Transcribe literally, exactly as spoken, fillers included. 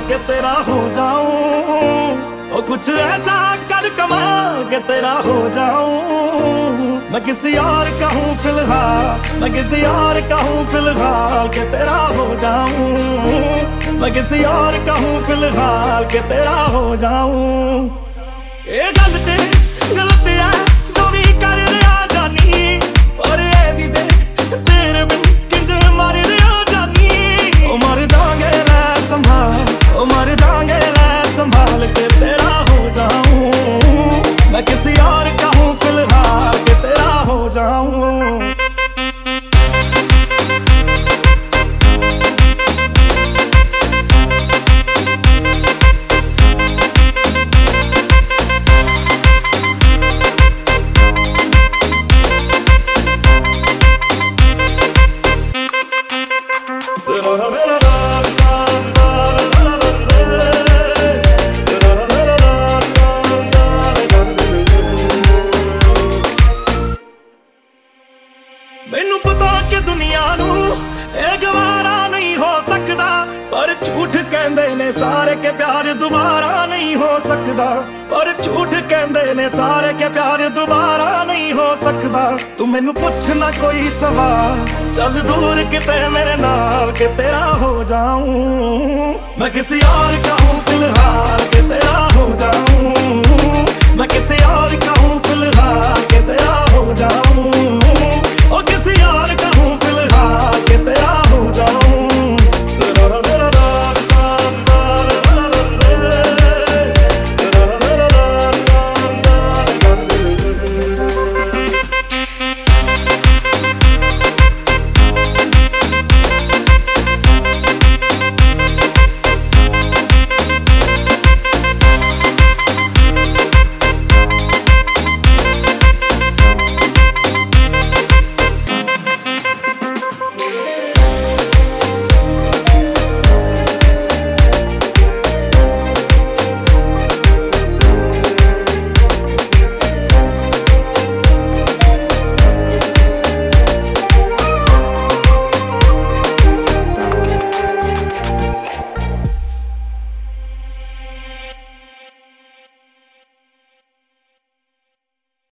के तेरा हो जाऊं, ओ कुछ ऐसा कर कमाल के तेरा हो जाऊं। मैं किसी और का हूँ फिलहाल, मैं किसी और का हूँ फिलहाल के तेरा हो जाऊं। मैं किसी और का हूँ फिलहाल के तेरा हो जाऊं। ये गलती गलती है जो भी कर रहा जानी, और ये भी देख तेरे बिन किंज मर रहा जानी। ओ मर जाएंगे ले संभाल, ओ मर जाएंगे ले संभाल के तेरा हो जाऊं। मैं किसी और का हूँ फिलहाल के तेरा हो जाऊं। मैनू पता कि दुनिया नू ये गवारा नहीं हो सकता, पर झूठ कहंदे ने सारे के प्यार दोबारा नहीं हो सकता। पर झूठ कहंदे ने सारे के प्यार दोबारा नहीं हो सकता। तू मैनू पुछना कोई सवाल, चल दूर किते मेरे नाल के तेरा हो जाऊं। मैं किसी और का हूँ फिलहाल के तेरा हो जाऊं।